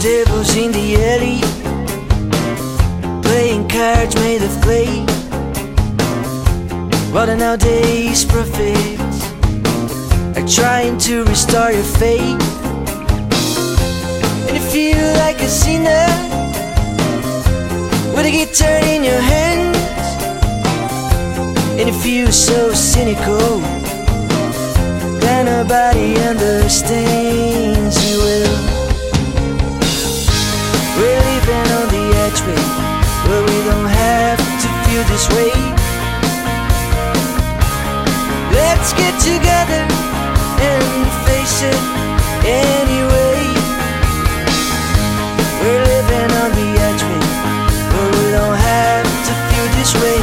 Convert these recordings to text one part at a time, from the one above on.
devils in the alley, playing cards made of clay. What are nowadays prophets are trying to restore your faith. And you feel like a sinner with a guitar in your hands, and you feel so cynical that nobody understands you well. We're living on the edge, babe, but we don't have to feel this way. Let's get together and face it anyway. We're living on the edge, babe, but we don't have to feel this way.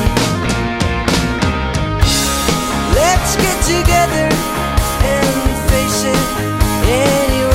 Let's get together and face it anyway.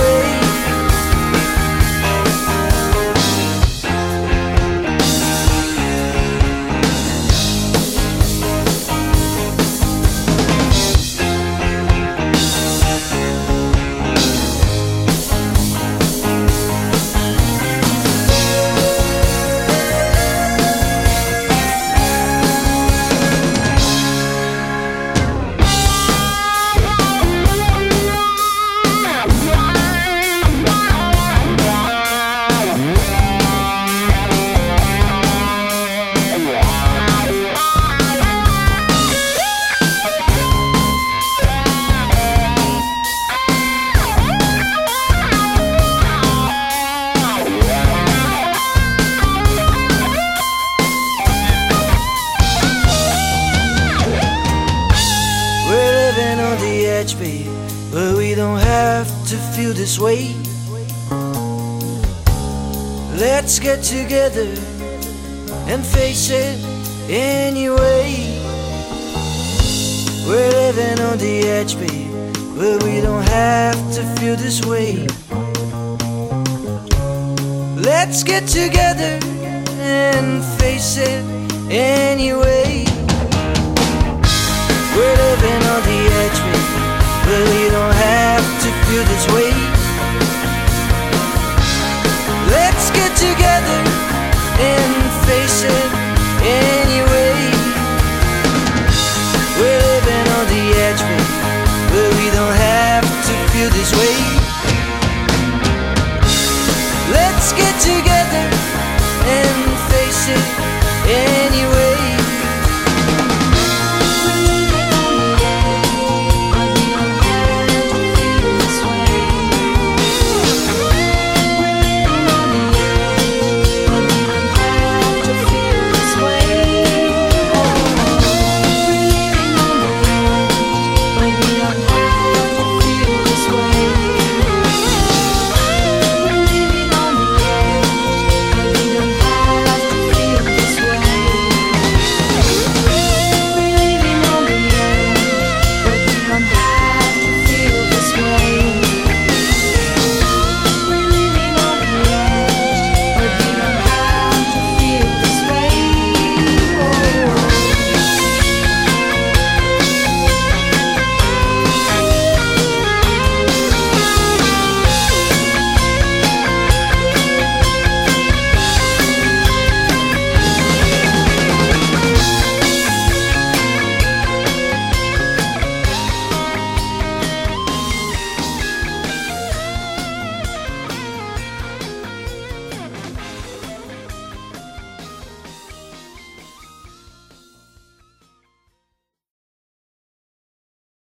Babe, but we don't have to feel this way. Let's get together and face it anyway. We're living on the edge, babe, but we don't have to feel this way. Let's get together and face it anyway. We're living on the edge, babe, but we don't have to feel this way.